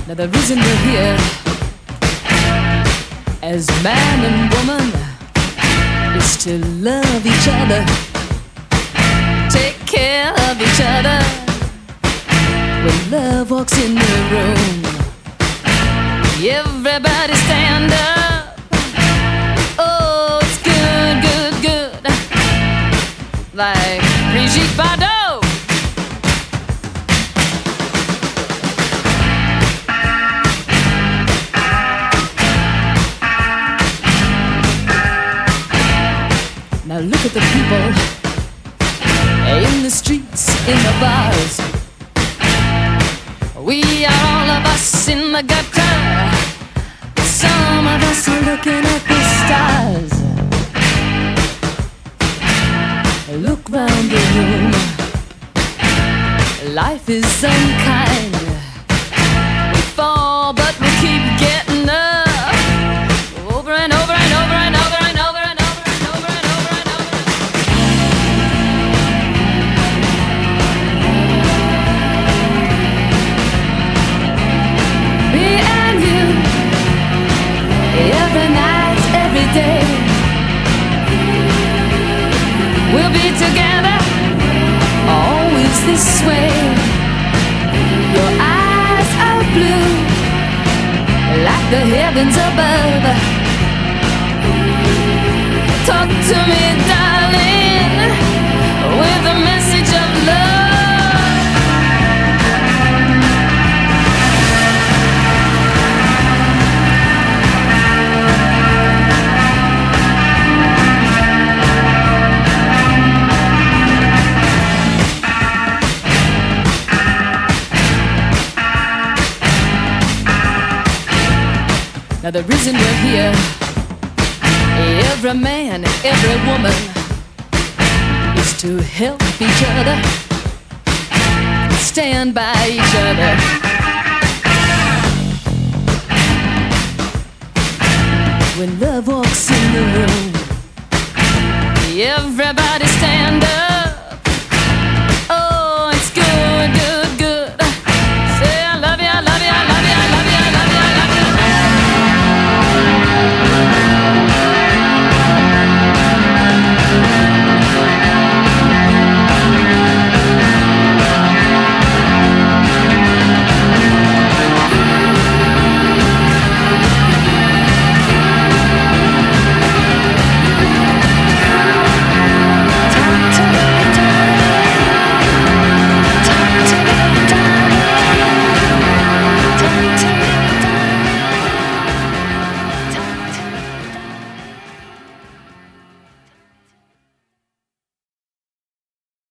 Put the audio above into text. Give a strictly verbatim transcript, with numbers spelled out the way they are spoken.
Now the reason we're here as man and woman is to love each other, take care of each other. When love walks in the room, everybody stand up. Oh, it's good, good, good, like Brigitte Bardot. Now look at the people in the streets, in the bars. We are all of us in the gutter. Some of us are looking at the stars. Look round the room. Life is unkind. We fall, but we keep getting up. Over and over and over and over and over and over and over and over and over. Me and you, every night, every day. We'll be together, always this way. Your eyes are blue, like the heavens above. Talk to me, darling, with a message of love. Now the reason we're here, every man, every woman, is to help each other, stand by each other. When love walks in the room, everybody stand up.